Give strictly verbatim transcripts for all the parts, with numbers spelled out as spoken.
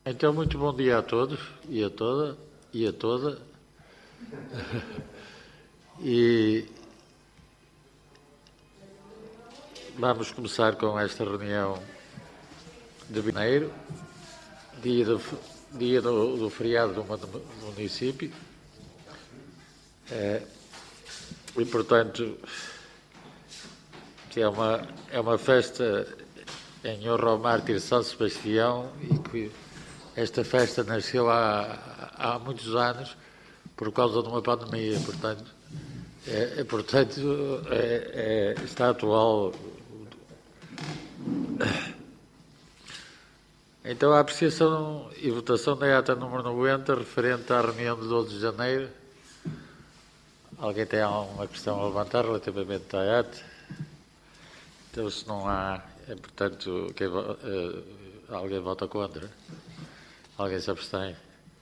Então, muito bom dia a todos e a toda e a toda. E vamos começar com esta reunião de janeiro, dia, do, dia do, do feriado do município. É, e, portanto, que é uma, é uma festa em honra ao mártir São Sebastião e que esta festa nasceu há, há muitos anos por causa de uma pandemia, portanto, é, é, portanto é, é, está atual. Então, a apreciação e votação da ata número noventa, referente à reunião de doze de janeiro. Alguém tem alguma questão a levantar relativamente à ata? Então, se não há, é, portanto, quem, uh, alguém vota contra? Alguém se abstém?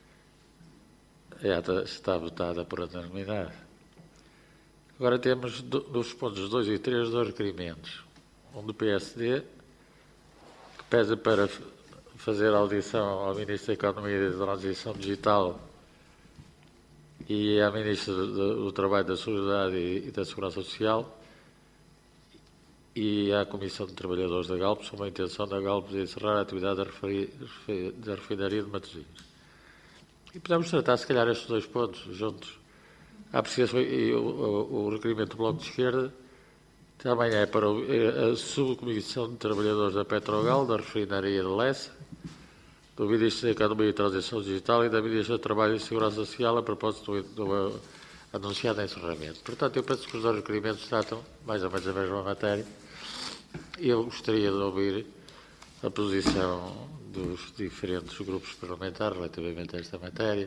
A ata está votada por unanimidade. Agora temos, dos pontos dois e três, dois requerimentos. Um do P S D, que pede para fazer audição ao Ministro da Economia e da Transição Digital e à Ministra do, do Trabalho, da Solidariedade e, e da Segurança Social e à Comissão de Trabalhadores da Galp sobre a intenção da Galp de encerrar a atividade da, referi, da refinaria de Matosinhos. E podemos tratar, se calhar, estes dois pontos juntos. A apreciação e o, o, o requerimento do Bloco de Esquerda também é para a Subcomissão de Trabalhadores da Petrogal, da refinaria de Lessa, do Ministro da Economia e Transição Digital e da Ministra do Trabalho e Segurança Social a propósito do, do anunciado encerramento. Portanto, eu penso que os dois requerimentos tratam mais ou menos a mesma matéria e eu gostaria de ouvir a posição dos diferentes grupos parlamentares relativamente a esta matéria,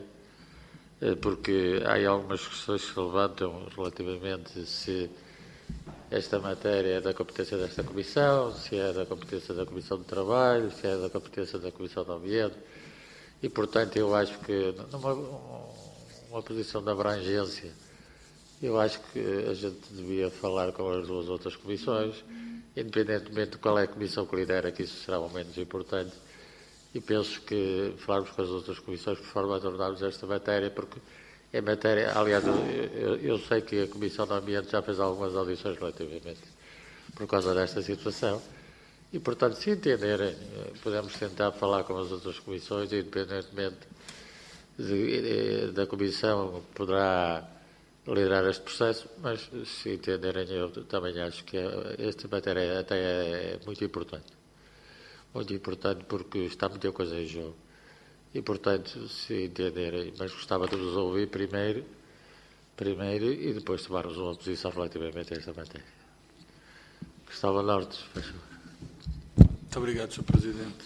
porque há algumas questões que se levantam relativamente se esta matéria é da competência desta Comissão, se é da competência da Comissão de Trabalho, se é da competência da Comissão do Ambiente, e, portanto, eu acho que, numa uma posição de abrangência, eu acho que a gente devia falar com as duas outras comissões, independentemente de qual é a comissão que lidera, que isso será o menos importante, e penso que falarmos com as outras comissões por forma a tornarmos esta matéria, porque é matéria, aliás, eu, eu sei que a Comissão do Ambiente já fez algumas audições relativamente por causa desta situação e, portanto, se entenderem, podemos tentar falar com as outras comissões, independentemente de, de, da Comissão que poderá liderar este processo, mas se entenderem, eu também acho que esta matéria até é muito importante. Muito importante porque está muita coisa em jogo. E, portanto, se entenderem, mas gostava de vos ouvir primeiro, primeiro e depois tomarmos uma posição relativamente a esta matéria. Cristóvão Nortes, faz favor. Muito obrigado, senhor Presidente.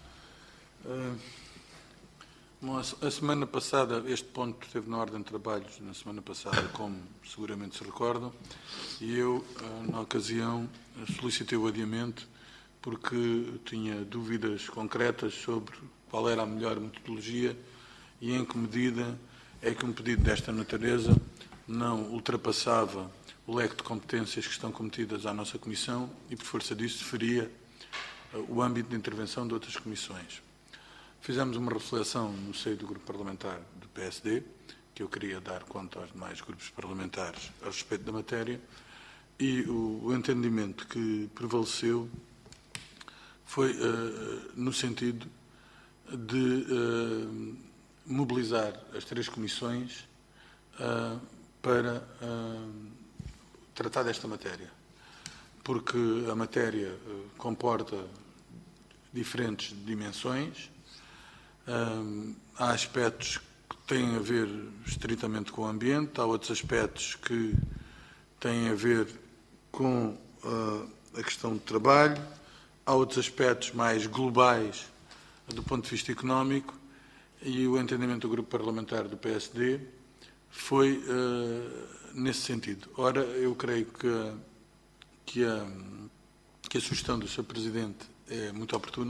Uh, bom, a semana passada, este ponto esteve na ordem de trabalhos, na semana passada, como seguramente se recordam, e eu, uh, na ocasião, solicitei o adiamento porque tinha dúvidas concretas sobre qual era a melhor metodologia e em que medida é que um pedido desta natureza não ultrapassava o leque de competências que estão cometidas à nossa Comissão e, por força disso, feria o âmbito de intervenção de outras comissões. Fizemos uma reflexão no seio do grupo parlamentar do P S D, que eu queria dar conta aos demais grupos parlamentares a respeito da matéria, e o, o entendimento que prevaleceu foi uh, no sentido de uh, mobilizar as três comissões uh, para uh, tratar desta matéria, porque a matéria uh, comporta diferentes dimensões, uh, há aspectos que têm a ver estritamente com o ambiente, há outros aspectos que têm a ver com uh, a questão do trabalho, há outros aspectos mais globais do ponto de vista económico e o entendimento do grupo parlamentar do P S D foi uh, nesse sentido. Ora, eu creio que, que, a, que a sugestão do senhor Presidente é muito oportuna.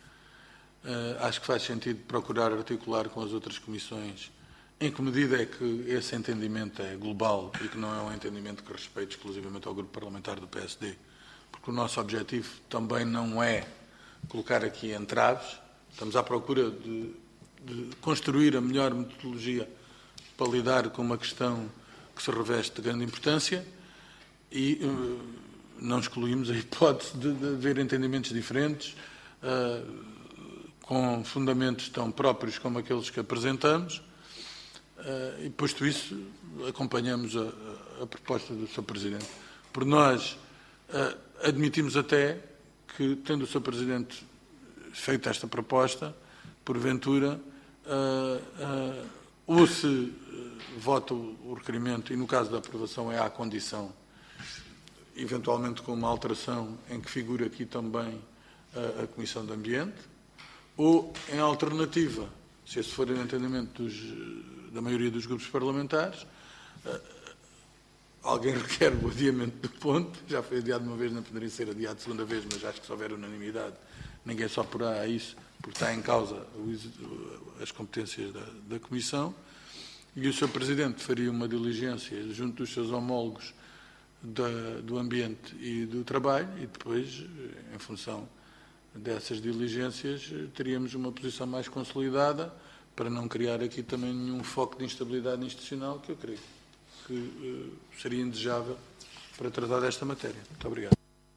Uh, acho que faz sentido procurar articular com as outras comissões em que medida é que esse entendimento é global e que não é um entendimento que respeite exclusivamente ao grupo parlamentar do P S D, porque o nosso objetivo também não é colocar aqui entraves, Estamos à procura de, de construir a melhor metodologia para lidar com uma questão que se reveste de grande importância e uh, não excluímos a hipótese de, de haver entendimentos diferentes, uh, com fundamentos tão próprios como aqueles que apresentamos, uh, e posto isso, acompanhamos a, a, a proposta do senhor Presidente. Por nós, uh, admitimos até que, tendo o senhor Presidente feito esta proposta, porventura, uh, uh, ou se uh, vota o requerimento, e no caso da aprovação é à condição, eventualmente com uma alteração em que figura aqui também a, a Comissão de Ambiente, ou, em alternativa, se esse for o entendimento dos, da maioria dos grupos parlamentares, uh, alguém requer o adiamento do ponto, já foi adiado uma vez, não poderia ser adiado segunda vez, mas acho que se houver unanimidade, ninguém só porá a isso, porque está em causa as competências da, da Comissão, e o senhor Presidente faria uma diligência junto dos seus homólogos da, do Ambiente e do Trabalho, e depois, em função dessas diligências, teríamos uma posição mais consolidada, para não criar aqui também nenhum foco de instabilidade institucional, que eu creio que uh, seria indesejável para tratar desta matéria. Muito obrigado.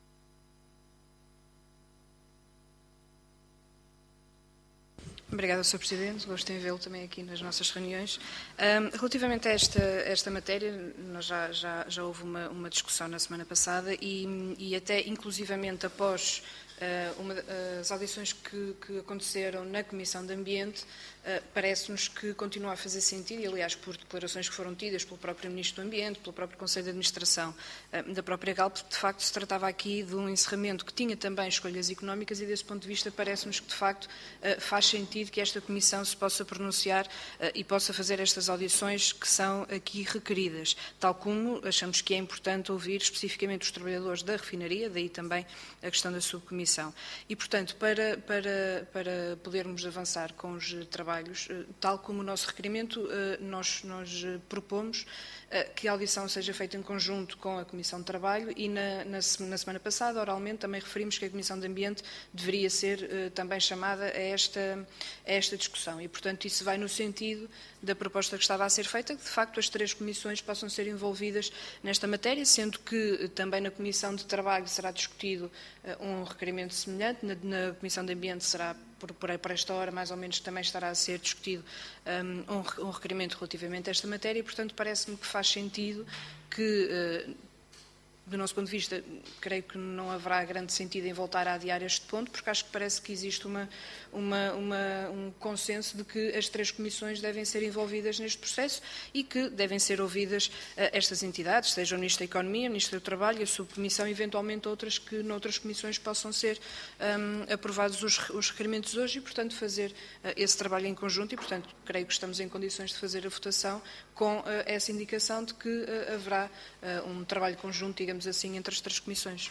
Obrigada, senhor Presidente. Gosto em vê-lo também aqui nas nossas reuniões. Um, relativamente a esta, esta matéria, nós já, já, já houve uma, uma discussão na semana passada e, e até inclusivamente após uh, uma, as audições que, que aconteceram na Comissão de Ambiente, uh, parece-nos que continua a fazer sentido, e aliás por declarações que foram tidas pelo próprio Ministro do Ambiente, pelo próprio Conselho de Administração uh, da própria Galp, de facto se tratava aqui de um encerramento que tinha também escolhas económicas e desse ponto de vista parece-nos que de facto uh, faz sentido que esta Comissão se possa pronunciar uh, e possa fazer estas audições que são aqui requeridas, tal como achamos que é importante ouvir especificamente os trabalhadores da refinaria, daí também a questão da subcomissão. E, portanto, para, para, para podermos avançar com os trabalhos, uh, tal como o nosso requerimento, uh, nós, nós uh, propomos uh, que a audição seja feita em conjunto com a Comissão de Trabalho e na, na, na semana passada, oralmente, também referimos que a Comissão de Ambiente deveria ser uh, também chamada a esta a esta discussão e, portanto, isso vai no sentido da proposta que estava a ser feita, que de facto as três comissões possam ser envolvidas nesta matéria, sendo que também na Comissão de Trabalho será discutido uh, um requerimento semelhante, na, na Comissão de Ambiente será, por, por, por esta hora, mais ou menos, também estará a ser discutido um, um, um requerimento relativamente a esta matéria e, portanto, parece-me que faz sentido que... Uh, do nosso ponto de vista, creio que não haverá grande sentido em voltar a adiar este ponto, porque acho que parece que existe uma, uma, uma, um consenso de que as três comissões devem ser envolvidas neste processo e que devem ser ouvidas uh, estas entidades, seja o Ministro da Economia, o Ministro do Trabalho e a subcomissão, eventualmente outras que noutras comissões possam ser um, aprovados os, os requerimentos hoje e, portanto, fazer uh, esse trabalho em conjunto e, portanto, creio que estamos em condições de fazer a votação com uh, essa indicação de que uh, haverá uh, um trabalho conjunto, digamos assim, entre as três comissões.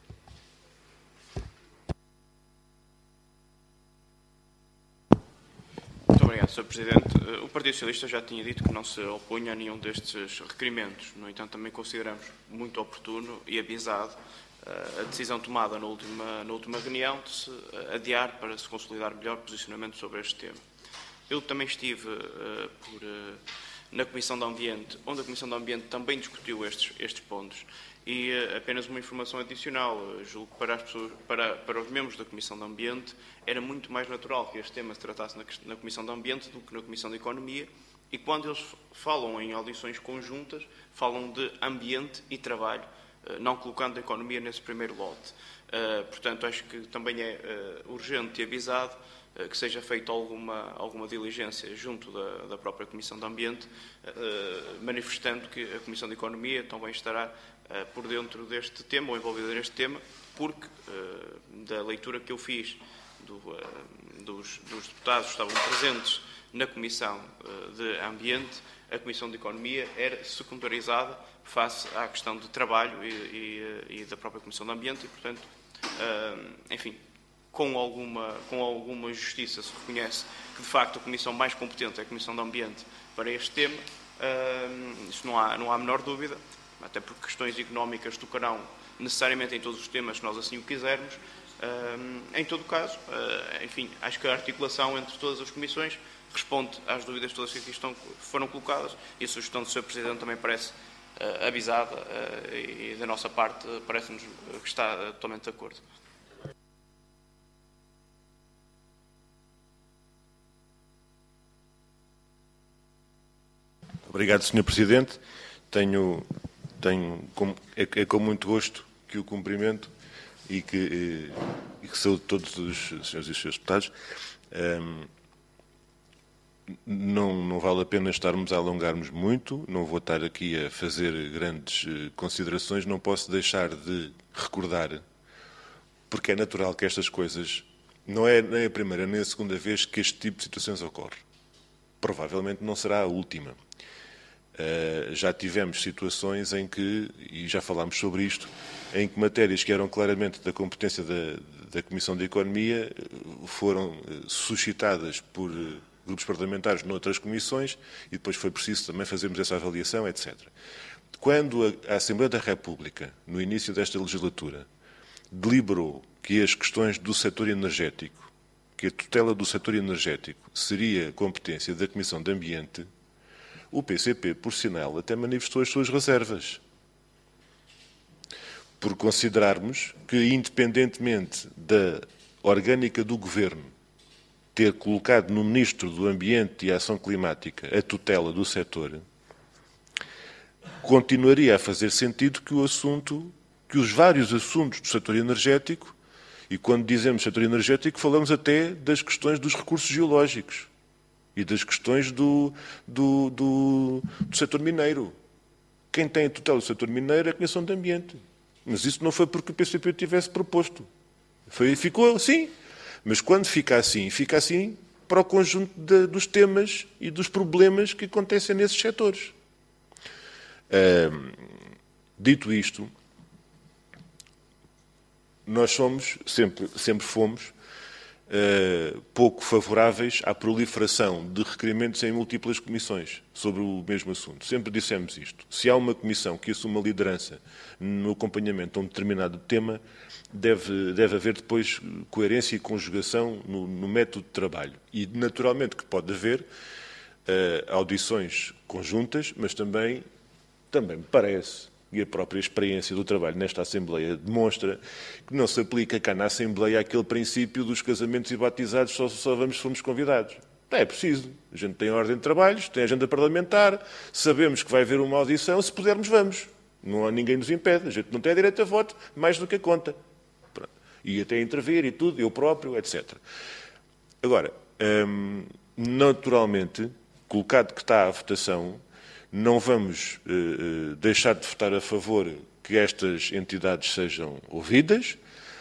Muito obrigado, senhor Presidente. O Partido Socialista já tinha dito que não se opunha a nenhum destes requerimentos. No entanto, também consideramos muito oportuno e avisado a decisão tomada na última, na última reunião de se adiar para se consolidar melhor posicionamento sobre este tema. Eu também estive uh, por, uh, na Comissão do Ambiente, onde a Comissão do Ambiente também discutiu estes, estes pontos. E uh, apenas uma informação adicional, uh, julgo que para, as pessoas, para, para os membros da Comissão do Ambiente era muito mais natural que este tema se tratasse na, na Comissão do Ambiente do que na Comissão de Economia, e quando eles falam em audições conjuntas, falam de ambiente e trabalho, uh, não colocando a economia nesse primeiro lote. Uh, portanto, acho que também é uh, urgente e avisado uh, que seja feita alguma, alguma diligência junto da, da própria Comissão do Ambiente, uh, manifestando que a Comissão de Economia também estará uh, por dentro deste tema, ou envolvida neste tema, porque, uh, da leitura que eu fiz do, uh, dos, dos deputados que estavam presentes na Comissão uh, de Ambiente, a Comissão de Economia era secundarizada face à questão de trabalho e, e, e da própria Comissão de Ambiente e, portanto, uh, enfim, com alguma, com alguma justiça se reconhece que, de facto, a Comissão mais competente é a Comissão de Ambiente para este tema. Uh, isso não há, não há a menor dúvida, até porque questões económicas tocarão necessariamente em todos os temas, se nós assim o quisermos, Em todo o caso, enfim, acho que a articulação entre todas as comissões responde às dúvidas todas que aqui estão, foram colocadas, e a sugestão do senhor Presidente também parece uh, avisada uh, e da nossa parte uh, parece-nos que está uh, totalmente de acordo. Obrigado, senhor Presidente. Tenho, tenho com, é, é com muito gosto que o cumprimento e que, e que saúdo todos os senhores e senhores deputados. Um, Não, não vale a pena estarmos a alongarmos muito, não vou estar aqui a fazer grandes considerações, não posso deixar de recordar, porque é natural que estas coisas, não é nem a primeira nem a segunda vez que este tipo de situações ocorre. Provavelmente não será a última. Uh, já tivemos situações em que, e já falámos sobre isto, em que matérias que eram claramente da competência da, da Comissão de Economia foram suscitadas por grupos parlamentares noutras comissões e depois foi preciso também fazermos essa avaliação, etcétera. Quando a Assembleia da República, no início desta legislatura, deliberou que as questões do setor energético, que a tutela do setor energético seria competência da Comissão de Ambiente, o P C P, por sinal, até manifestou as suas reservas. Por considerarmos que, independentemente da orgânica do Governo ter colocado no Ministro do Ambiente e Ação Climática a tutela do setor, continuaria a fazer sentido que o assunto, que os vários assuntos do setor energético, e quando dizemos setor energético falamos até das questões dos recursos geológicos e das questões do, do, do, do setor mineiro. Quem tem a tutela do setor mineiro é a Comissão de Ambiente. Mas isso não foi porque o P C P tivesse proposto. Foi, ficou assim. Mas quando fica assim, fica assim para o conjunto de, dos temas e dos problemas que acontecem nesses setores. Hum, dito isto, nós somos, sempre, sempre fomos, uh, pouco favoráveis à proliferação de requerimentos em múltiplas comissões sobre o mesmo assunto. Sempre dissemos isto. Se há uma comissão que assume a liderança no acompanhamento a um determinado tema, Deve, deve haver depois coerência e conjugação no, no método de trabalho. E, naturalmente, que pode haver uh, audições conjuntas, mas também, também me parece, e a própria experiência do trabalho nesta Assembleia demonstra, que não se aplica cá na Assembleia aquele princípio dos casamentos e batizados só, só vamos se formos convidados. Não é preciso. A gente tem ordem de trabalhos, tem agenda parlamentar, sabemos que vai haver uma audição, se pudermos, vamos. Não há ninguém nos impede. A gente não tem direito a voto, mais do que a conta. E até intervir e tudo, eu próprio, etcétera. Agora, hum, naturalmente, colocado que está à votação, não vamos uh, deixar de votar a favor que estas entidades sejam ouvidas.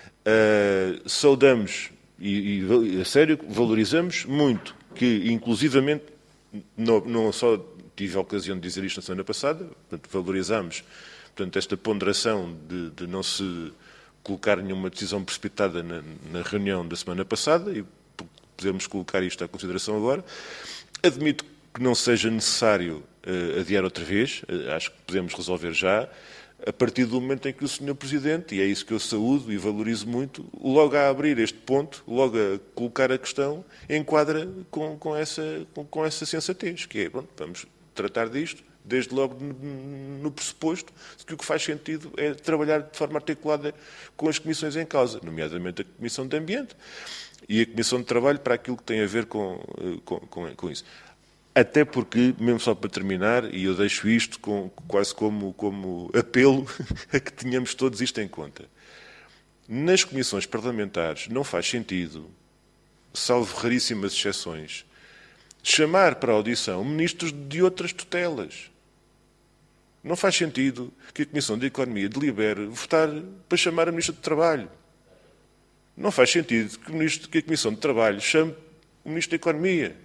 Uh, saudamos e, e, a sério, valorizamos muito que, inclusivamente, não, não só tive a ocasião de dizer isto na semana passada, portanto, valorizamos portanto, esta ponderação de, de não se colocar nenhuma decisão precipitada na, na reunião da semana passada e podemos colocar isto à consideração agora. Admito que não seja necessário uh, adiar outra vez, uh, acho que podemos resolver já, a partir do momento em que o senhor Presidente, e é isso que eu saúdo e valorizo muito, logo a abrir este ponto, logo a colocar a questão, enquadra com, com, essa, com, com essa sensatez, que é, pronto, vamos tratar disto, desde logo no pressuposto de que o que faz sentido é trabalhar de forma articulada com as comissões em causa, nomeadamente a Comissão de Ambiente e a Comissão de Trabalho, para aquilo que tem a ver com, com, com, com isso. Até porque, mesmo só para terminar, e eu deixo isto com, quase como, como apelo a que tenhamos todos isto em conta. Nas comissões parlamentares não faz sentido, salvo raríssimas exceções, chamar para a audição ministros de outras tutelas. Não faz sentido que a Comissão de Economia delibere votar para chamar a Ministra do Trabalho. Não faz sentido que, o ministro, que a Comissão de Trabalho chame o Ministro da Economia.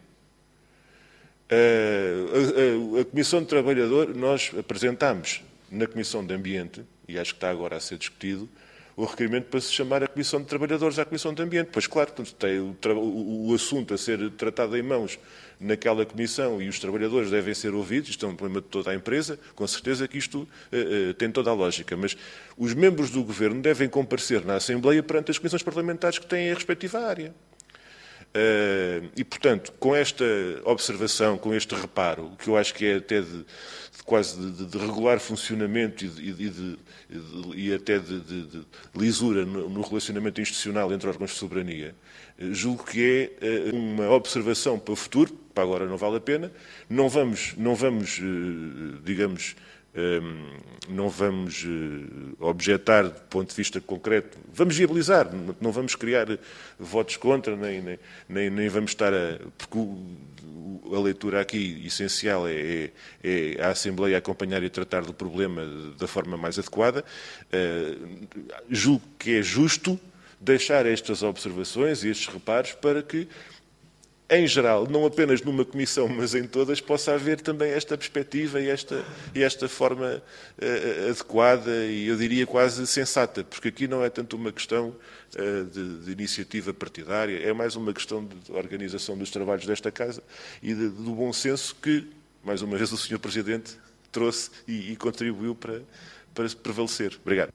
A, a, a Comissão de Trabalhador, nós apresentámos na Comissão de Ambiente, e acho que está agora a ser discutido, o requerimento para se chamar a Comissão de Trabalhadores à Comissão de Ambiente. Pois claro, tem o, o, o assunto a ser tratado em mãos naquela comissão e os trabalhadores devem ser ouvidos, isto é um problema de toda a empresa, com certeza que isto uh, uh, tem toda a lógica, mas os membros do Governo devem comparecer na Assembleia perante as comissões parlamentares que têm a respectiva área. Uh, e, portanto, com esta observação, com este reparo, que eu acho que é até de, de quase de, de regular funcionamento e, de, e, de, e até de, de, de lisura no, no relacionamento institucional entre órgãos de soberania, uh, julgo que é uh, uma observação para o futuro, para agora não vale a pena, não vamos, não vamos uh, digamos, não vamos objetar do ponto de vista concreto, vamos viabilizar, não vamos criar votos contra, nem, nem, nem, nem vamos estar a... Porque a leitura aqui essencial é, é, é a Assembleia acompanhar e tratar do problema da forma mais adequada. Julgo que é justo deixar estas observações e estes reparos para que, em geral, não apenas numa comissão, mas em todas, possa haver também esta perspectiva e esta, e esta forma uh, adequada e, eu diria, quase sensata, porque aqui não é tanto uma questão uh, de, de iniciativa partidária, é mais uma questão de organização dos trabalhos desta Casa e de, do bom senso que, mais uma vez, o senhor Presidente trouxe e, e contribuiu para, para prevalecer. Obrigado.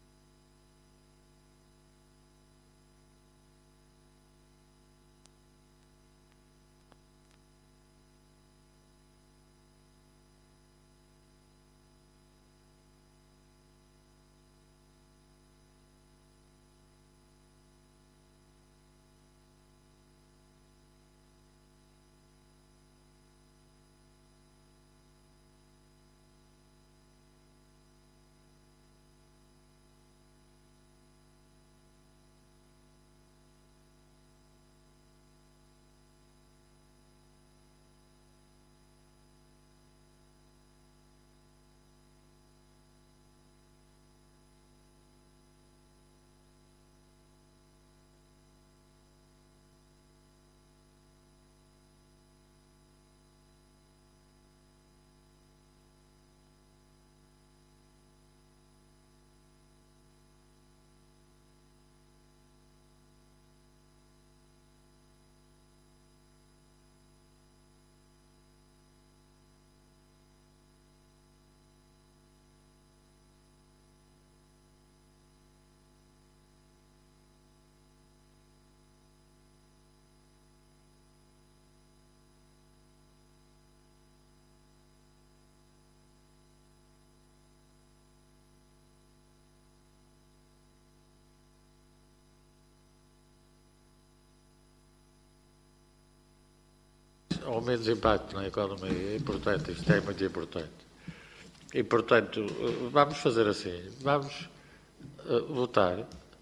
Ao menos impacto na economia é importante, isto é muito importante. E, portanto, vamos fazer assim, vamos uh, votar,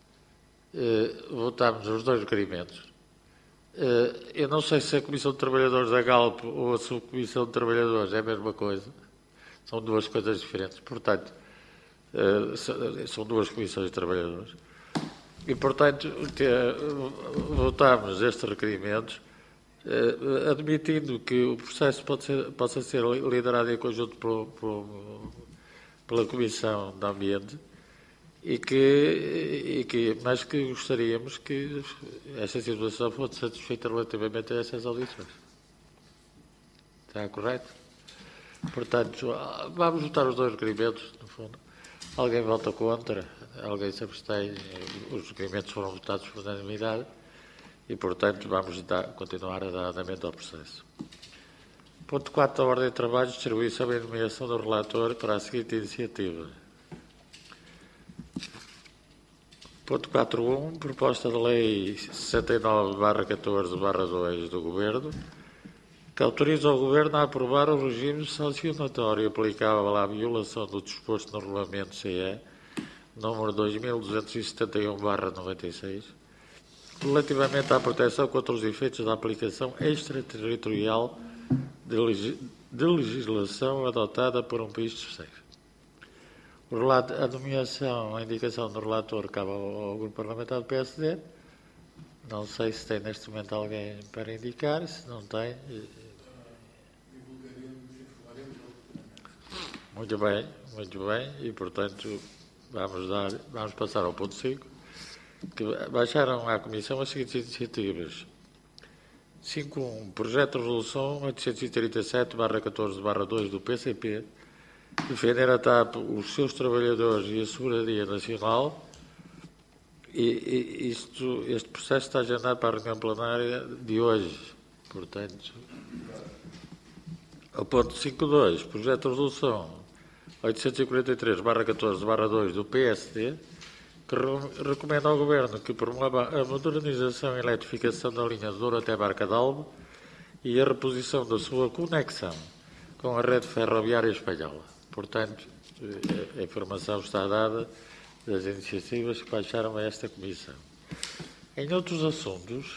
uh, votamos os dois requerimentos. Uh, eu não sei se a Comissão de Trabalhadores da Galp ou a Subcomissão de Trabalhadores é a mesma coisa, são duas coisas diferentes, portanto, uh, são duas comissões de trabalhadores. E, portanto, te, uh, votamos estes requerimentos, Uh, admitindo que o processo pode ser, possa ser liderado em conjunto por, por, pela Comissão de Ambiente, e que, e que, mas que gostaríamos que essa situação fosse satisfeita relativamente a essas audições. Está correto? Portanto, vamos votar os dois requerimentos, no fundo. Alguém vota contra, alguém se abstém, os requerimentos foram votados por unanimidade. E, portanto, vamos dar, continuar a dar andamento ao processo. Ponto quatro da ordem de trabalho, distribuição e nomeação do relator para a seguinte iniciativa. Ponto quatro ponto um, proposta de lei sessenta e nove barra catorze barra dois do Governo, que autoriza o Governo a aprovar o regime sancionatório aplicável à violação do disposto no Regulamento C E, número dois mil duzentos e setenta e um barra noventa e seis, relativamente à proteção contra os efeitos da aplicação extraterritorial de, leg de legislação adotada por um país terceiro. O relato, a nomeação, a indicação do relator cabe ao, ao Grupo Parlamentar do P S D. Não sei se tem neste momento alguém para indicar, se não tem. Muito bem, muito bem, e portanto vamos, dar, vamos passar ao ponto cinco, que baixaram à Comissão as seguintes iniciativas. cinco ponto um. Projeto de Resolução oitocentos e trinta e sete barra catorze barra dois do P C P, defender a TAP, os seus trabalhadores e a Seguridade Nacional. E, e isto, este processo está agendado para a reunião plenária de hoje. Portanto, ao ponto cinco ponto dois, projeto de resolução oitocentos e quarenta e três barra catorze barra dois do P S D, que re recomenda ao Governo que promova a modernização e eletrificação da linha de Douro até Barca d'Albo e a reposição da sua conexão com a rede ferroviária espanhola. Portanto, a informação está dada das iniciativas que baixaram a esta Comissão. Em outros assuntos,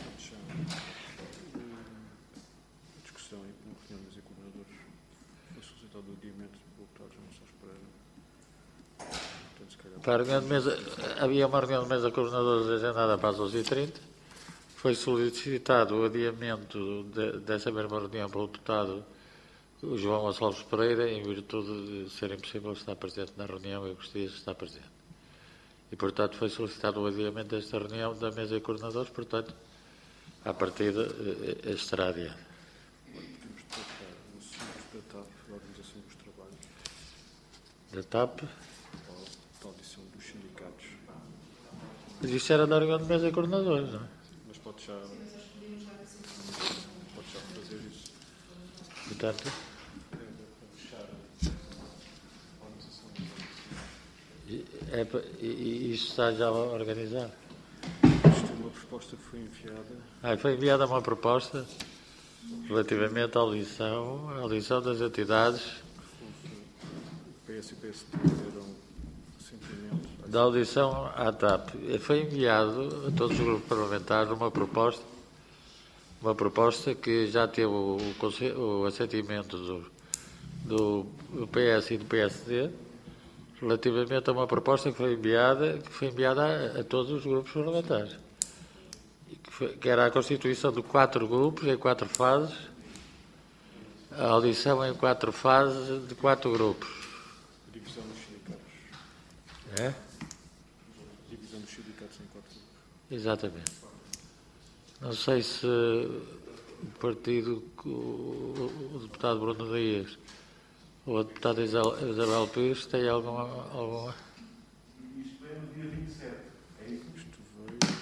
A discussão em reunião dos coordenadores foi solicitado o adiamento de deputados não só esperar. Portanto, se calhar... para a reunião de mesa, havia uma reunião de mesa com os coordenadores agendada para as doze e trinta. Foi solicitado o adiamento de, dessa mesma reunião pelo deputado João Gonçalves Pereira, em virtude de ser impossível estar presente na reunião e gostaria de estar presente. E, portanto, foi solicitado o adiamento desta reunião da mesa de coordenadores, portanto, à partida, estará adiado. Podemos tratar o assunto da TAP, da organização dos trabalhos, Da TAP, ou da audição dos sindicatos. mas isto era da reunião de mesa de coordenadores, não é? Mas pode já, pode já fazer isso. Portanto, é, e, e isto está já organizado. Existe uma proposta que foi enviada. Ah, foi enviada uma proposta relativamente à audição, à audição das entidades O P S e o P S D deram assentimento. da audição à TAP. Foi enviado a todos os grupos parlamentares uma proposta, uma proposta que já teve o, o, o assentimento do, do, do P S e do P S D, relativamente a uma proposta que foi enviada, que foi enviada a, a todos os grupos parlamentares. Que, foi, que era a constituição de quatro grupos em quatro fases, a audição em quatro fases de quatro grupos. Divisão dos sindicatos. É? Divisão dos sindicatos em quatro grupos. Exatamente. Não sei se o partido, o, o deputado Bruno Dias ou a deputada Isabel Pires tem alguma... alguma... Isto veio no dia vinte e sete. É isso? Isto veio.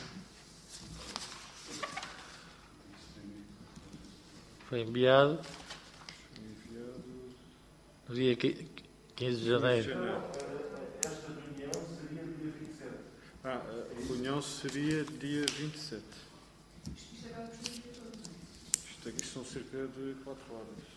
Foi enviado Foi enviado. no dia quinze de janeiro. Esta reunião seria no dia vinte e sete. Ah, a reunião seria dia vinte e sete. Isto aqui são cerca de quatro horas.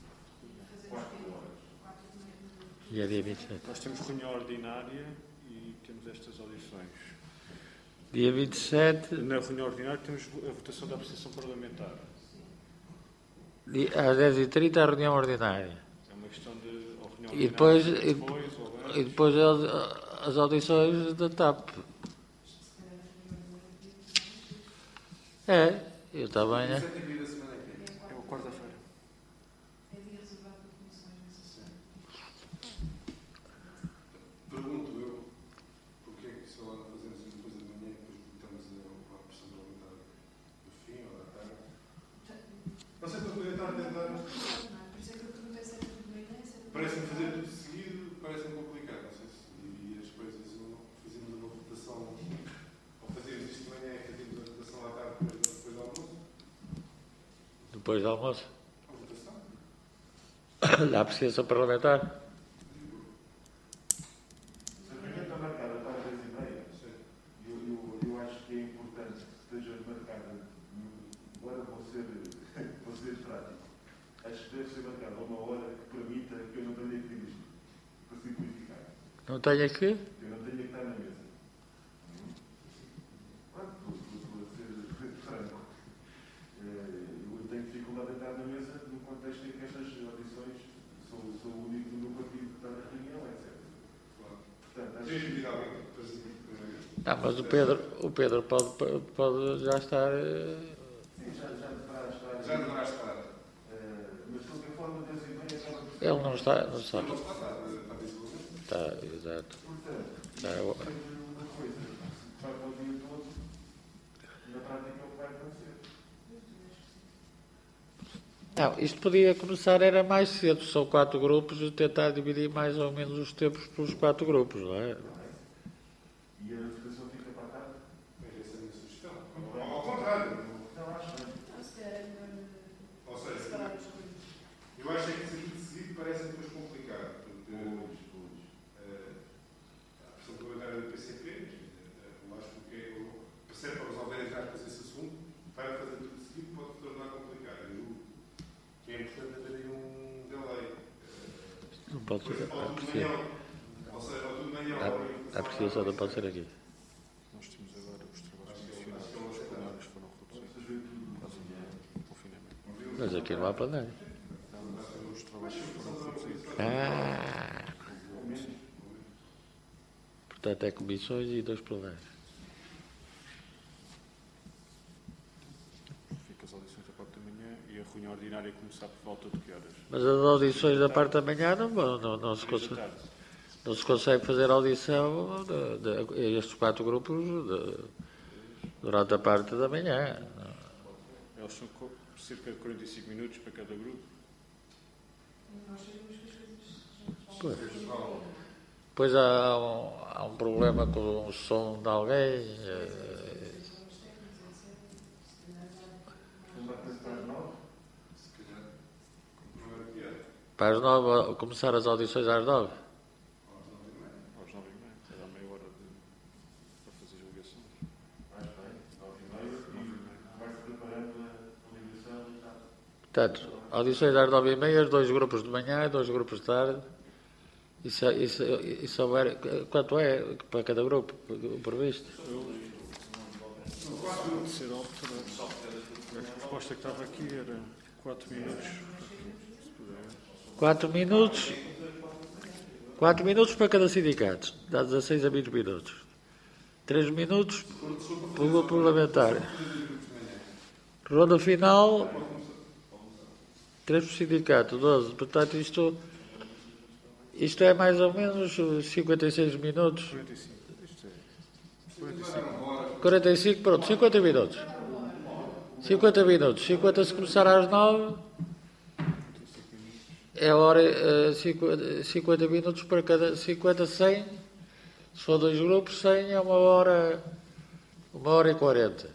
E é dia vinte e sete. Nós temos reunião ordinária e temos estas audições. Dia vinte e sete, Na reunião ordinária temos a votação da apreciação parlamentar. dia- às dez e trinta, a reunião ordinária. É uma questão de ou reunião E depois, ordinária e, depois ou antes. e depois as, as audições da TAP. É, eu também, né? É o quarta-feira. Pergunto eu, porque é que só fazemos uma coisa de manhã e depois botamos a pressão parlamentar do fim ou da tarde? Não sei para poder estar a tentar. Parece-me fazer tudo seguido, parece-me complicado, não sei se. E as coisas, fazemos uma votação, ou fazemos isto de manhã e fazemos a votação à tarde depois, depois do almoço? Depois do almoço. A votação? Da apreciação parlamentar. Se a reunião está marcada para as dez e meia, eu, eu, eu acho que é importante que esteja marcada, agora vou ser, vou ser prático, acho que deve ser marcada uma hora que permita que eu não tenha que dirigir, para simplificar. Não tenho aqui? Que eu não tenha que estar na mesa. Pronto, estou a ser franco. Eu tenho dificuldade em estar na mesa no contexto em que estas audições sou, sou o único do meu partido que está na reunião, etcétera. Portanto, acho que... Ah, mas o Pedro, o Pedro pode, pode já estar. Sim, já, já deverá estar. Já deverá estar. Uh, mas de qualquer forma, dez e meia acaba por ser. Ele não está, não sabe. Tá, exato. Portanto, Tá, eu- isto é uma coisa que vai para o dia todo, na prática é o que vai acontecer. Não, isto podia começar, era mais cedo, são quatro grupos, e tentar dividir mais ou menos os tempos pelos quatro grupos, não é? E a votação fica para a tarde? Mas essa é a minha sugestão. Ao ao contrário. Não, acho que Ou seja, eu acho é que se tudo seguido parece depois complicado. Porque eh, a pressão parlamentar do P C P, eh, eu acho que é, eu percebo para resolver as aspas esse assunto, para fazer tudo seguido pode se tornar complicado. Eu julgo que é importante haver aí um delay. Eh, Não pode Depois ser. pode A tudo de apreciação, manhã, ou seja, ou tudo de manhã, ou a apreciação não pode ser aqui. Nós temos agora os trabalhos comissionados, os plenários foram reduzidos por causa do confinamento. Mas aqui não há plenário. Não, os trabalhos foram reduzidos. Ah! Portanto, é comissões e dois plenários. Fica as audições da parte da manhã e a reunião ordinária começar por volta de que horas? Mas as audições da parte da manhã não, vão, não, não, se, Três da consegue, tarde. não se consegue fazer audição de, de, a estes quatro grupos de, durante a parte da manhã. Eles são co- cerca de quarenta e cinco minutos para cada grupo. Pois, pois há, um, há um problema com o som de alguém. eh, não vai ter para as nove. Para as nove, começar as audições às nove. Às nove e meia. Era a meia hora de, para fazer julgações. Mais bem, nove e meia, e vai-se preparando a ligação e tal. Portanto, audições às nove e meia, dois grupos de manhã e dois grupos de tarde. Isso, é- isso, isso houver, quanto é para cada grupo, o previsto? Pode ser alterado. A proposta que estava aqui era quatro minutos. Se puder. Quatro minutos. Quatro minutos para cada sindicato. Dá dezasseis a vinte minutos. Três minutos pelo grupo parlamentar. Ronda final. Três por sindicato, doze. Portanto, isto, isto é mais ou menos cinquenta e seis minutos. quarenta e cinco. Isto é. quarenta e cinco. quarenta e cinco, pronto, cinquenta minutos. cinquenta minutos. cinquenta se começar às nove. É hora, eh, cinquenta, cinquenta minutos para cada. cinquenta, cem. Se for dois grupos, cem é uma hora. Uma hora e quarenta.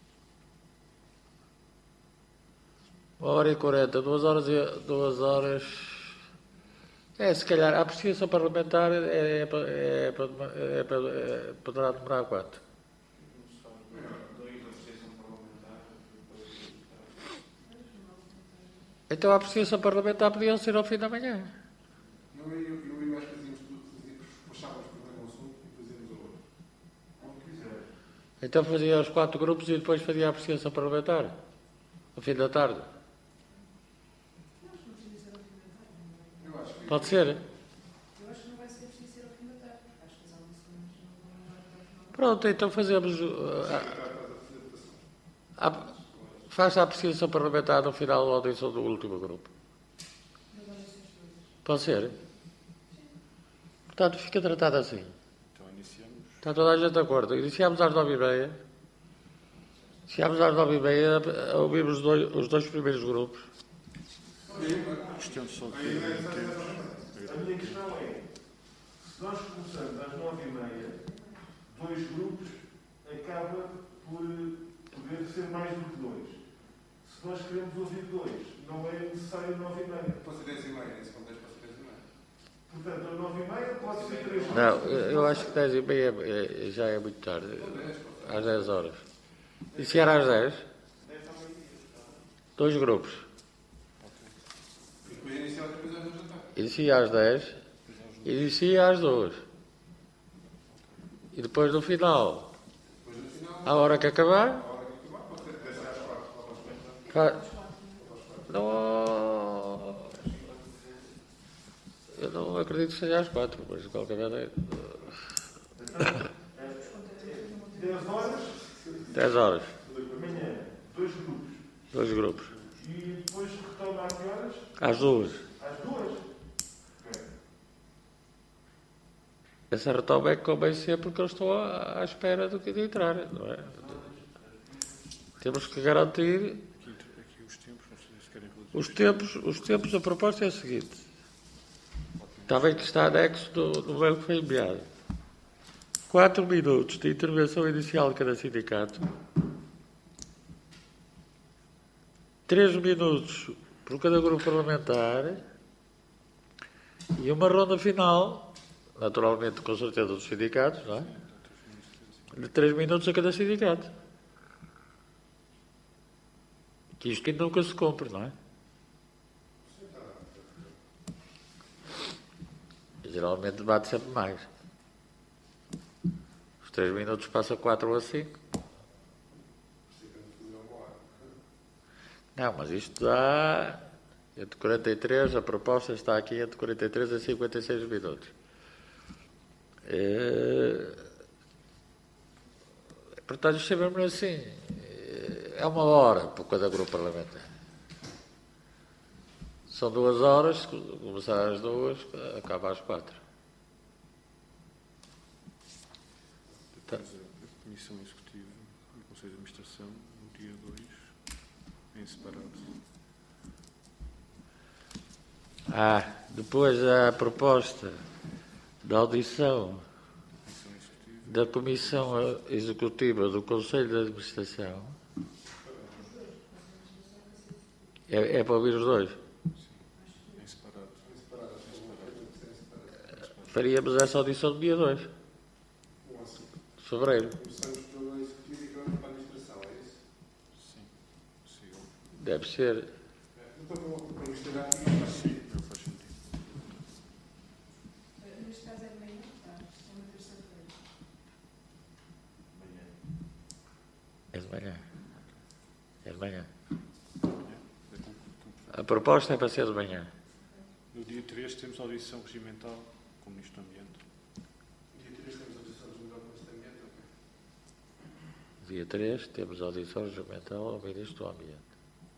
Uma hora e quarenta. Duas horas e. Duas horas. É, se calhar, a apreciação parlamentar é, é, para- é, para- é, para- é, poderá demorar quanto? Então a apreciação parlamentar podia ser ao fim da manhã. Não, eu, eu, eu acho que fazíamos tudo, fazíamos, puxávamos por um assunto e fazíamos o outro. Como quiser. Então fazia os quatro grupos e depois fazia a apreciação parlamentar. Ao fim da tarde. Eu acho que Pode ser? Eu acho que não vai ser preciso ser ao fim da tarde, porque acho que as audições não vão levar até ao final. Pronto, então fazemos. uh, a- a- Faz a apreciação parlamentar no final da audição do último grupo. Pode ser? Portanto, fica tratado assim. Então iniciamos. Está toda a gente de acordo. Iniciamos às nove e meia. Iniciamos às nove e meia, ouvimos os dois, os dois primeiros grupos. Questão só de ter tempo. A minha questão é, se nós começamos às nove e meia, dois grupos, acaba por poder ser mais do que dois. Se nós queremos ouvir dois, não é necessário nove e meia. pode ser dez e meia, nesse contexto pode ser dez e meia. Portanto, às nove e meia pode ser três. Não, eu acho que dez e meia é- já é muito tarde. Às dez horas. Iniciar às dez? Dois grupos. E depois iniciar outra coisa às duas da tarde. Inicia às dez. Inicia às duas. E depois no final, Depois no final, à hora que acabar, a hora que acabar, pode ser dez às quatro. fa- não. Eu não acredito que seja às quatro, mas de qualquer maneira. dez horas, dez horas. amanhã, dois grupos. Dois grupos. E depois retoma a que horas? Às duas. Às duas. Ok. Essa retoma é que convém ser porque eles estão à, à espera do que de entrar, não é? Temos que garantir Aqui os tempos, não sei se querem reduzir. os tempos. Os tempos, a proposta é a seguinte. Está bem que está anexo do, do mail que foi enviado. Quatro minutos de intervenção inicial de cada sindicato. Três minutos por cada grupo parlamentar. E uma ronda final, naturalmente com certeza dos sindicatos, não é? De três minutos a cada sindicato. Que isto ainda nunca se cumpre, não é? E, geralmente debate sempre mais. Os três minutos passa quatro a cinco. Não, mas isto dá entre quarenta e três, a proposta está aqui entre quarenta e três a cinquenta e seis minutos. É... Portanto, chamamos assim, é uma hora por cada grupo parlamentar. São duas horas, começar às duas, acaba às quatro. Tá. Depois a Comissão Executiva e o Conselho de Administração, no dia dois, em separado. Ah, depois há a proposta da audição da Comissão Executiva do Conselho de Administração. É, é para ouvir os dois. Em separado. Faríamos essa audição no dia dois de fevereiro. Começamos pela executiva e acabamos para a administração, é isso? Sim, possível. Deve ser. Então, para misturar aqui, faz sentido. Não faz sentido. Neste caso é de manhã, tá? É uma terça-feira. É de manhã. É de manhã. É com- com- A proposta é para ser de manhã. No dia três temos audição regimental com o Ministro do Ambiente. Dia três temos a decisão de melhor com este ambiente, ok? Dia três temos audição regimental ao Ministro do Ambiente.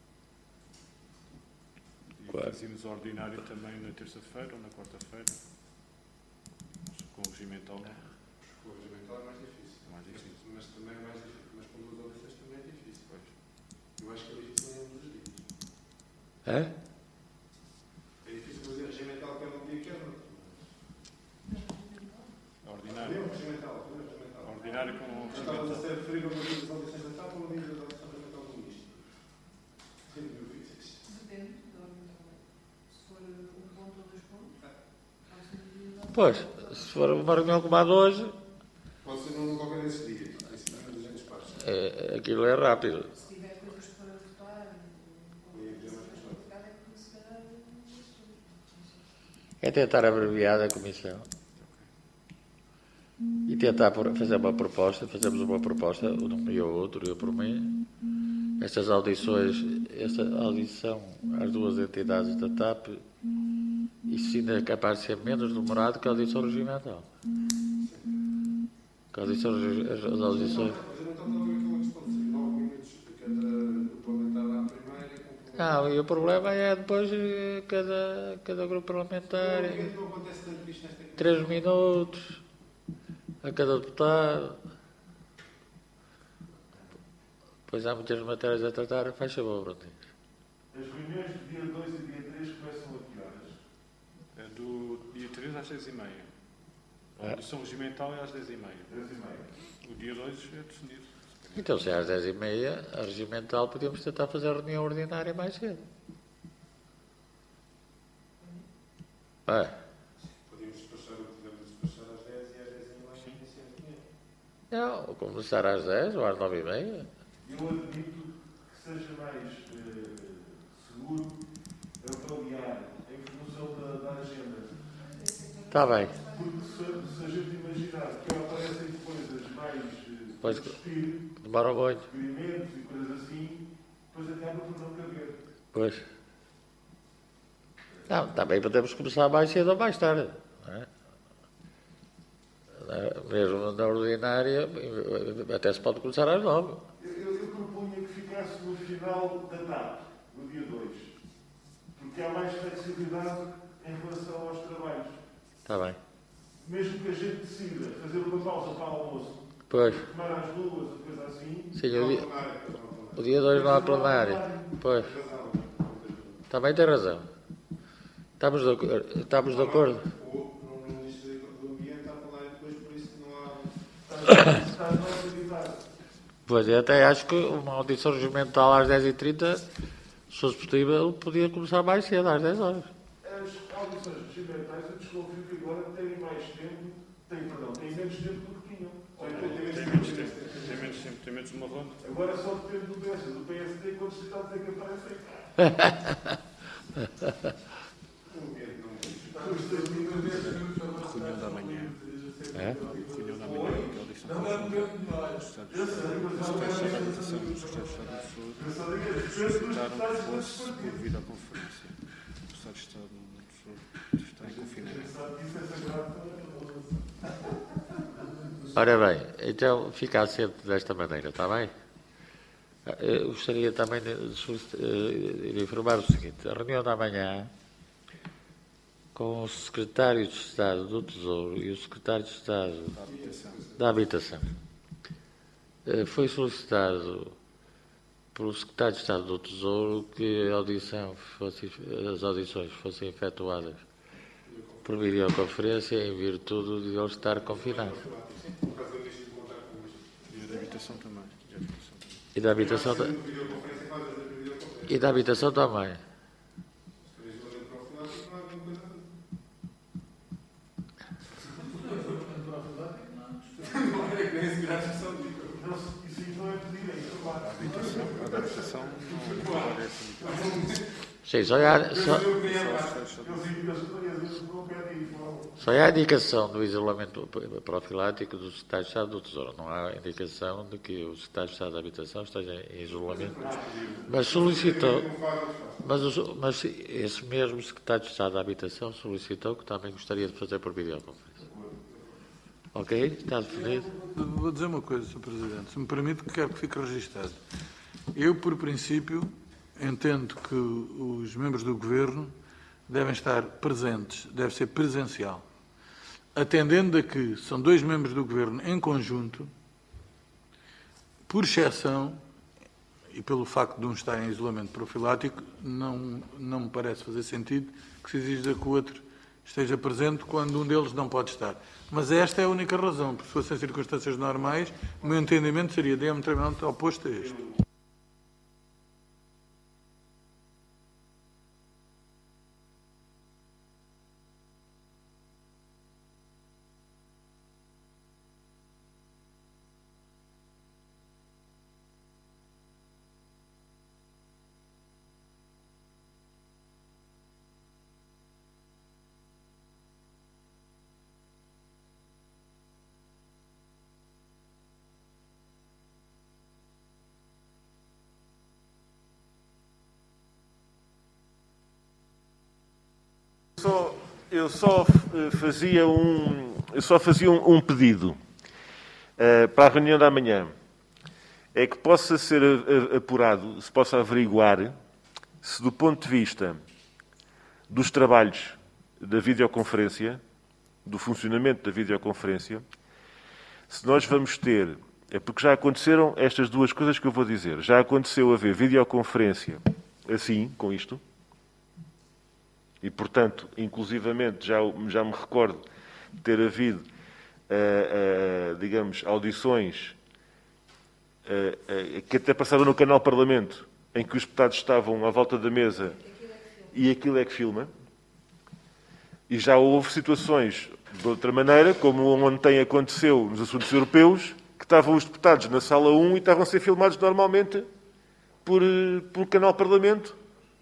E Claro. fazemos a ordinária também na terça-feira ou na quarta-feira. Com o regimental. O regimental é mais difícil. É mais difícil. Mas, mas também é mais difícil. Mas com duas audições também é difícil. Pois. Eu acho que é difícil em um dos dias. É? É difícil fazer regimental quer num dia, quer no outro. A ordinária. Fazer um regimental, fazer um regimental. A ordinária com o Eu estava a regimental. ser referir a uma dia das audições da TAP ou uma dia da audição regimental do Ministro. Sim, meu filho. Depende da ordem do trabalho. Se for um ponto ou dois pontos, faz-se um dia da Pois, se for uma reunião como a de hoje, Pode ser num qualquer desses dias. Em cima dos anos passos. é, aquilo é rápido. Se tiver coisas para votar, E aí, já mais é questão. complicado, é porque se calhar É tentar abreviar a comissão. E tentar por- fazer uma proposta, fazemos uma proposta, um e o outro, eu por mim. Estas audições, esta audição às duas entidades da TAP, isso ainda é capaz de ser menos demorado que a audição regimental. Que a audição, regi- as as audições. O regimental também é aquela questão de ser nove minutos de cada grupo parlamentar à primeira. Com Não, e o problema é depois eh, cada, cada grupo parlamentar, Por que não acontece tanto isto nesta comissão? três minutos a cada deputado. Pois há muitas matérias a tratar, faz favor, Bruninho. As reuniões do dia dois e dia três começam a que horas? É do dia três às dez e meia. A É. audição regimental é às dez e meia. dez e meia. O dia dois é definido. Então, se é às dez e meia, a regimental, podíamos tentar fazer a reunião ordinária mais cedo. É. Podíamos despachar, podemos despachar às dez e às dez e meia iniciar a reunião. Não, começar às dez ou às nove e meia. Eu admito que seja mais eh, seguro avaliar em função da, da agenda. Está bem. Porque se, se a gente imaginar que aparecem coisas mais eh, Pois- a discutir, Demora muito. experimentos e coisas assim, depois acaba por não caber. Pois. Não, também podemos começar mais cedo ou mais tarde. Não é? Na- Mesmo na ordinária, até se pode começar às nove. Eu, eu, eu propunha que ficasse no final da TAP, no dia dois, porque há mais flexibilidade em relação aos trabalhos. Está bem. mesmo que a gente decida fazer uma pausa para o almoço, Pois. tomar as duas, coisa assim. Sim, o dia, o dia de hoje não há plenário. Pois. Também tem razão. Estamos de, acordo- estamos de acordo. O Ministro do Ambiente está a falar depois, por isso que não há... Está a nossa atividade. Pois, eu até acho que uma audição regimental às dez e trinta, se fosse possível, podia começar mais cedo, às dez horas. As audições regimentais, eu desconfio que agora têm mais tempo, têm, perdão, têm menos tempo do que tinham. Tem menos tempo, tem menos tempo, tem menos uma ronda. Agora só depende do P S, do P S D, quantos deputados é que aparecem. Reunião da manhã. É? Reunião da manhã, que audição conjunta dos Estados da Habitação e dos Estados de Estado do Sul solicitaram que fosse por videoconferência. O Estado de Estado do Sul está em confinamento. Ora bem, então fica assente desta maneira, está bem? Eu gostaria também de, solicitar- de informar o seguinte: a reunião da manhã com o Secretário de Estado do Tesouro e o Secretário de Estado da Habitação eh, foi solicitado pelo Secretário de Estado do Tesouro que a audição fosse, as audições fossem efetuadas por videoconferência em virtude de ele estar confinado. E a da habitação também. E da habitação, ta- e da habitação também. A habitação, a da habitação não parece muito. Sim, só há, só, só há a indicação do isolamento profilático do Secretário de Estado do Tesouro. Não há indicação de que o Secretário de Estado da Habitação esteja em isolamento. Mas solicitou, mas, o- mas esse mesmo Secretário de Estado da Habitação solicitou que também gostaria de fazer por videoconferência. Ok? Está definido? Vou dizer uma coisa, senhor Presidente, se me permite, que quero que fique registado. Eu, por princípio, entendo que os membros do Governo devem estar presentes, deve ser presencial. Atendendo a que são dois membros do Governo em conjunto, por exceção, e pelo facto de um estar em isolamento profilático, não, não me parece fazer sentido que se exija que o outro esteja presente quando um deles não pode estar. Mas esta é a única razão, porque se fossem circunstâncias normais, o meu entendimento seria diametralmente oposto a este. Só- eu só eh, fazia um, eu só fazia um, um pedido eh, para a reunião da manhã. É que possa ser a- a- apurado, se possa averiguar, se do ponto de vista dos trabalhos da videoconferência, do funcionamento da videoconferência, se nós vamos ter, é porque já aconteceram estas duas coisas que eu vou dizer. Já aconteceu haver videoconferência assim, com isto, e, portanto, inclusivamente, já, já me recordo de ter havido, uh, uh, digamos, audições uh, uh, que até passaram no canal Parlamento, em que os deputados estavam à volta da mesa e aquilo é que filma. E já houve situações de outra maneira, como ontem aconteceu nos assuntos europeus, que estavam os deputados na sala um e estavam a ser filmados normalmente por, uh, por canal Parlamento.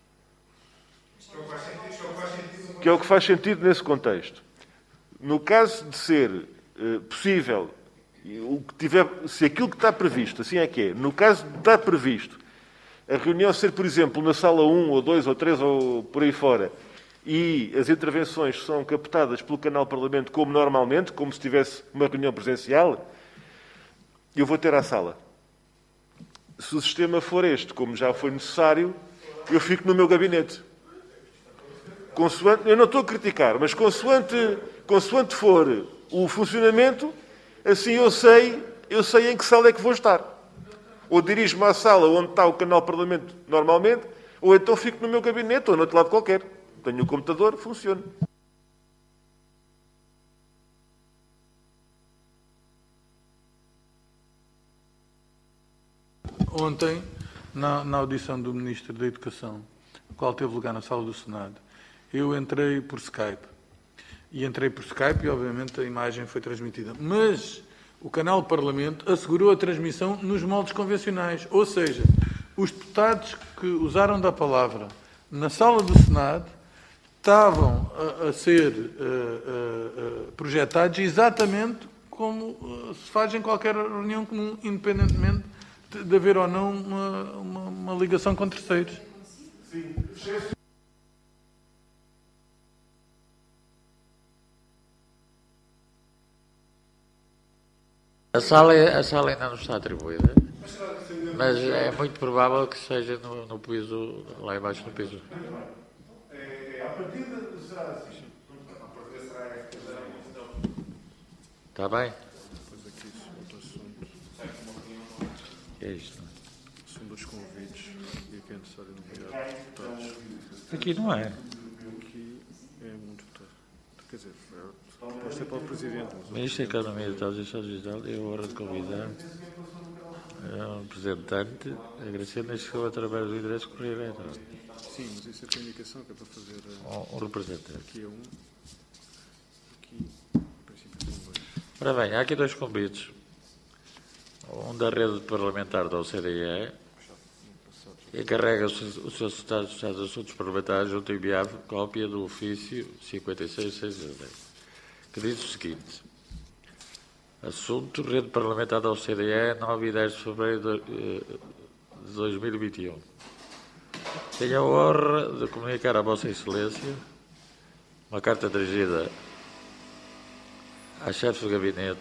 Que é o que faz sentido nesse contexto. No caso de ser uh, possível, e o que tiver, se aquilo que está previsto, assim é que é, no caso de estar previsto, a reunião ser, por exemplo, na sala um, ou dois, ou três, ou por aí fora, e as intervenções são captadas pelo canal Parlamento como normalmente, como se tivesse uma reunião presencial, eu vou ter à sala. Se o sistema for este, como já foi necessário, eu fico no meu gabinete. Consoante, eu não estou a criticar, mas consoante, consoante for o funcionamento, assim eu sei, eu sei em que sala é que vou estar. Ou dirijo-me à sala onde está o canal Parlamento normalmente, ou então fico no meu gabinete ou no outro lado qualquer. Tenho o computador, funciona. Ontem, na, na audição do Ministro da Educação, a qual teve lugar na sala do Senado, eu entrei por Skype. E entrei por Skype e, obviamente, a imagem foi transmitida. Mas o canal Parlamento assegurou a transmissão nos moldes convencionais. Ou seja, os deputados que usaram da palavra na sala do Senado estavam a, a ser uh, uh, uh, projetados exatamente como uh, se faz em qualquer reunião comum, independentemente de, de haver ou não uma, uma, uma ligação com terceiros. Sim. A sala, a sala ainda não está atribuída, mas é muito provável que seja no, no piso, lá embaixo no piso. A partida será assim. Está bem? Depois aqui, outro assunto. Que é isto? São dois convites e aqui é necessário nomear deputados. Aqui não é. Aqui é muito deputado. Quer dizer, pode ser para o Presidente. Mas o Ministro da Presidente- Economia e Transição Digital, eu a hora de convidar um representante, agradecendo a chegou através do endereço correio eletrônico. Sim, mas isso é para indicação que é para fazer. eh, Um, um representante. Aqui é um. Aqui, em princípio, são dois. Ora bem, há aqui dois convites. Um da rede parlamentar da O C D E, encarrega o seu o seu secretário de Estado de Assuntos Parlamentares junto a enviar cópia do ofício cinquenta e seis mil seiscentos e dez, que diz o seguinte: assunto, rede parlamentar da O C D E, nove e dez de fevereiro de dois mil e vinte e um. Tenho a honra de comunicar a Vossa Excelência uma carta dirigida à chefe do gabinete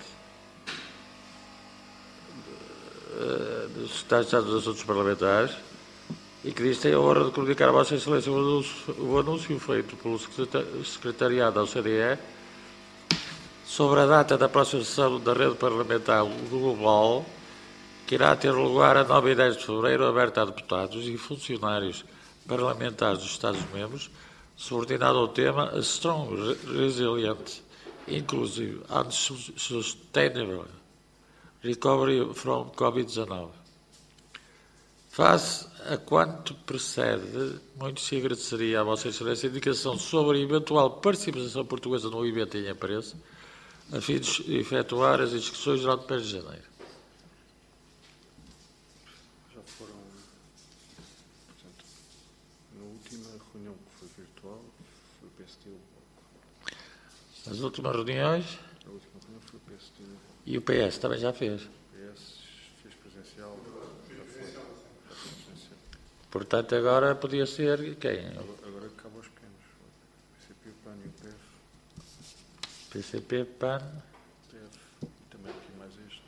do Secretário de Estado dos Assuntos Parlamentares e que diz: tenho a honra de comunicar a Vossa Excelência o anúncio, o anúncio feito pelo Secretariado da O C D E sobre a data da próxima sessão da rede parlamentar global, que irá ter lugar a nove e dez de fevereiro, aberta a deputados e funcionários parlamentares dos Estados-membros, subordinado ao tema A Strong, Resilient, Inclusive and Sustainable Recovery from covid dezenove. Face a quanto precede, muito se agradeceria à Vossa Excelência a indicação sobre a eventual participação portuguesa no evento em imprensa, a fim de efetuar as inscrições durante o mês de janeiro. Já foram. Portanto, na última reunião que foi virtual, foi o P S D e o Bloco. As últimas reuniões A última reunião foi o P S D e o P S também já fez. O P S fez presencial, já foi. Já foi presencial. Portanto, agora podia ser quem? Agora, agora cabe aos pequenos. O P C P, o PAN e o P F. P C P, PAN. P F. E também aqui mais este.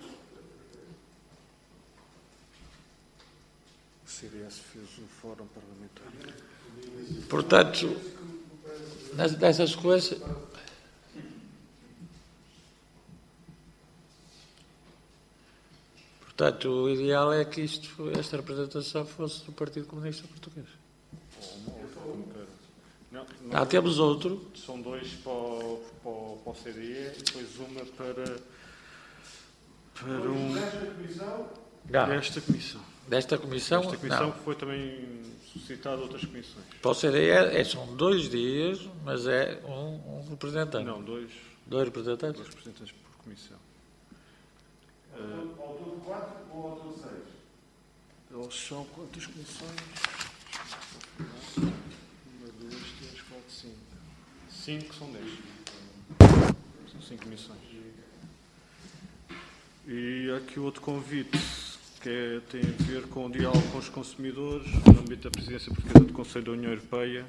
O C D S fez o Fórum Parlamentar. Portanto, nessa sequência. Portanto, o ideal é que isto, esta representação fosse do Partido Comunista Português. Ou uma outra, como queira. Não, Ah, temos outro. São dois para o, para, o, para o C D E e depois uma para, para um, Não, esta comissão. desta comissão, Esta comissão não. que foi também suscitada outras comissões. Para o C D E é, são dois dias, mas é um, um representante. Não, dois, Dois representantes. dois representantes por comissão. Ao todo quatro ou ao todo seis? Eles são quantas comissões? Uma, duas, três, quatro, cinco. Cinco são dez. São cinco comissões. E há aqui outro convite que é, tem a ver com o diálogo com os consumidores no âmbito da presidência portuguesa do Conselho da União Europeia,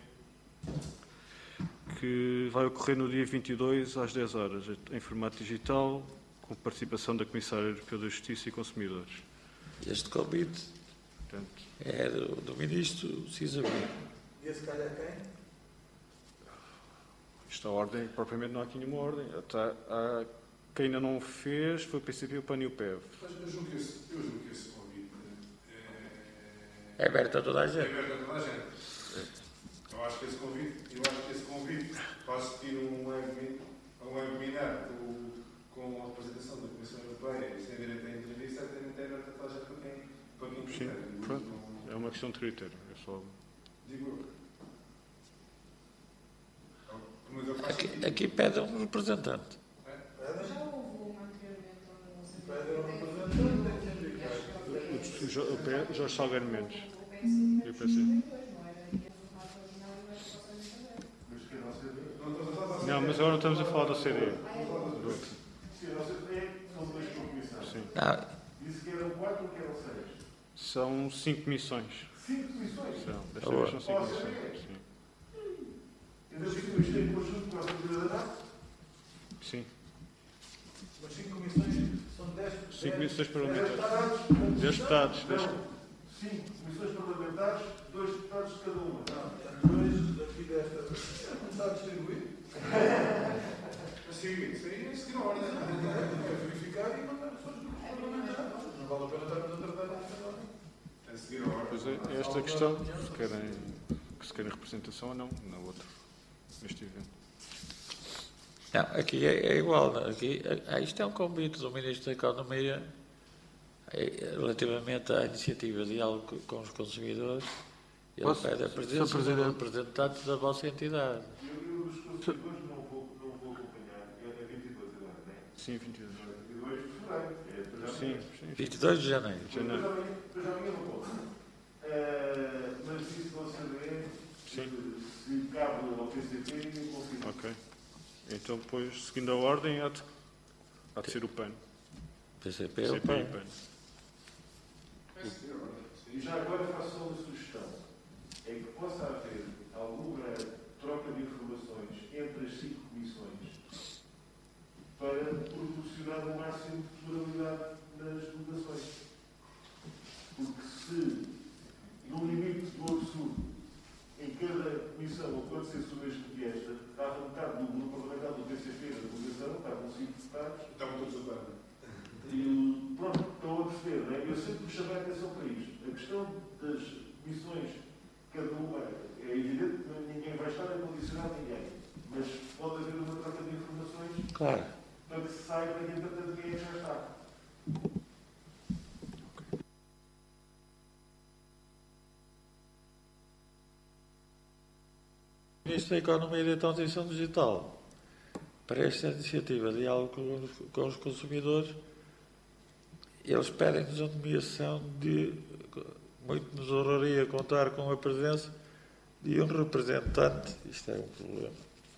que vai ocorrer no dia vinte e dois às dez horas, em formato digital, com participação da Comissária Europeia da Justiça e Consumidores. Este convite Portanto, é do, do Ministro Cisa Vieira. E esse calhar quem? esta ordem, propriamente não há aqui nenhuma ordem. Está, há Quem ainda não o fez foi o P C P, o PAN e o P E V. Mas eu julgo que esse, eu julgo que esse convite É aberto a toda a é, é gente. aberto a toda a gente. Eu acho que esse convite, eu acho que esse convite para assistir a um web- a um webinar com, com a representação da Comissão Europeia e sem direito a entrevista, certamente é aberto a toda a gente para quem, para quem Sim, quiser. pronto. Não- É uma questão de critério. É só... Digo eu. Mas eu faço Aqui, aqui pede um representante. Já houve uma anteriormente onde você O, o, Jo- o P- Jorge Salgueiro Mendes. E o P C. Não, mas agora não estamos a falar da C D E. Do outro. Sim, a C D E são dois por comissão. Sim. Não, Disse que eram quatro ou que eram seis? São cinco comissões. Cinco comissões? São. Desta vez são cinco comissões. Sim. Ainda por cima, isto é em conjunto com a Assembleia da Nação. Sim. Mas cinco comissões são dez. Cinco comissões dez parlamentares. deputados. Dez deputados. dez- Não. Cinco comissões parlamentares, dois deputados de cada uma. Dois aqui desta. É começar a distribuir. Sim, isso aí é seguir a ordem. É verificar e mandar pessoas do grupo parlamentar. Não vale a pena estarmos a tratar disso agora. É seguir a ordem. Pois é, é esta a questão. Se querem, que se querem representação ou não, na outra, neste evento. não, aqui é, é igual. Aqui, é, isto é um convite do Ministro da Economia é, relativamente à iniciativa de diálogo com os consumidores. Ele Posso, pede a Senhor presença dos Presidente? representantes da vossa entidade. Eu, eu os consumidores não vou, não vou acompanhar. É vinte e dois agora, não é? Sim, vinte e dois. vinte e dois de fevereiro. É depois já Sim, amanhã. sim. vinte e dois de janeiro. Depois Janeiro. amanhã, depois amanhã não posso. Eh, mas isso você vê Sim. se cabe ao P C P e eu confirmo. Ok. Então, depois, seguindo a ordem, há de, há de ser o PAN. P C P, C o P e PAN. PAN. E já agora faço só uma sugestão. É que possa haver alguma troca de informações entre as cinco comissões para proporcionar o máximo de pluralidade nas delegações. Porque se, no limite do absurdo, em cada comissão acontecesse o mesmo que esta, dava metade do grupo parlamentar do P C P na delegação, estavam cinco deputados, Estavam todos a banda. e pronto, estão a perceber, não é? Eu sempre vos chamei a atenção para isto. A questão das comissões, cada uma, é evidente que ninguém vai estar a condicionar ninguém, mas pode haver uma troca de informações Claro. para que se saiba que, entretanto, quem é que já está. O Ministro da Economia e da Transição Digital, para esta iniciativa de diálogo com os, com os consumidores, eles pedem-nos a nomeação de, muito nos honraria contar com a presença de um representante, isto é um problema,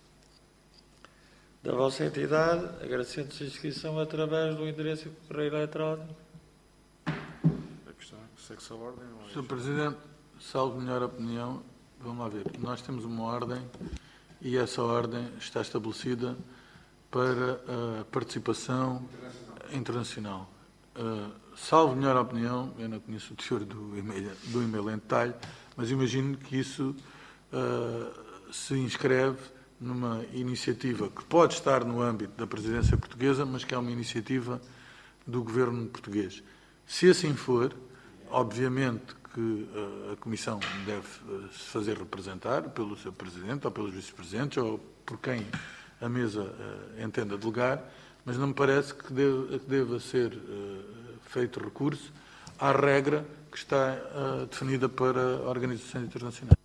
da vossa entidade, agradecendo-se a inscrição através do endereço de correio eletrónico. A questão é, segue-se a ordem ou é? Senhor Presidente, salvo melhor opinião, vamos lá ver. Nós temos uma ordem e essa ordem está estabelecida para a participação internacional. Uh, salvo melhor opinião, eu não conheço o teor do e-mail, do e-mail em detalhe, mas imagino que isso uh, se inscreve numa iniciativa que pode estar no âmbito da presidência portuguesa, mas que é uma iniciativa do governo português. Se assim for, obviamente que uh, a Comissão deve uh, se fazer representar pelo seu Presidente ou pelos Vice-Presidentes ou por quem a mesa uh, entenda delegar, mas não me parece que deva, que deva ser uh, feito recurso à regra que está uh, definida para organizações internacionais.